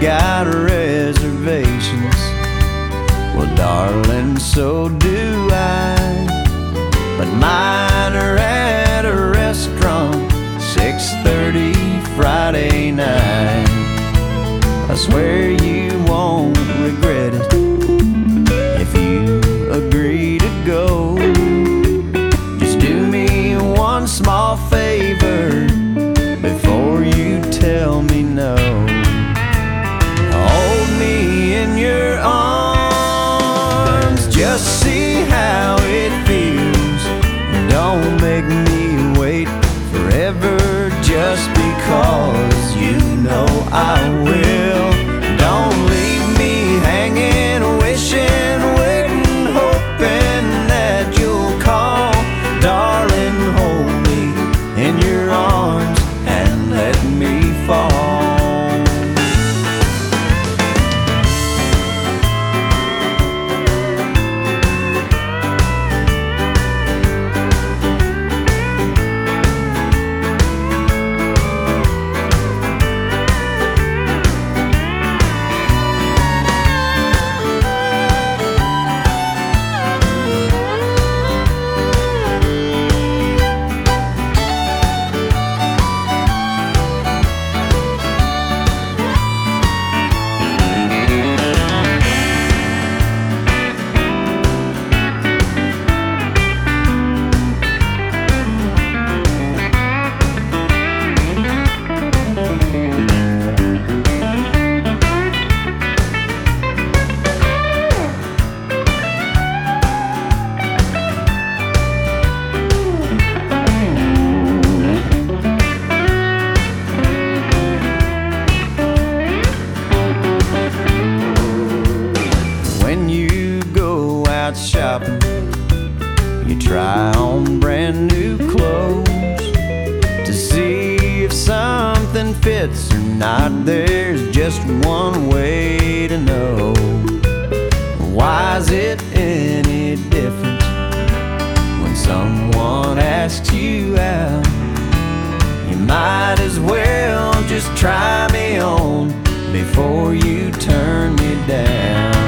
got reservations. Well, darling, so do I. But mine are at a restaurant, 6:30 Friday night. I swear you won't regret it if you agree to go. Just do me one small favor before you tell me no. Hold me in your arms, just see how it feels. Don't make me wait forever just because you know I will. Don't leave me hanging, wishing, waiting, hoping that you'll call. Darling, hold me in your arms and let me fall. When you go out shopping, you try on brand new clothes to see if something fits or not. There's just one way to know. Why is it any different when someone asks you out? You might as well just try me on before you turn me down.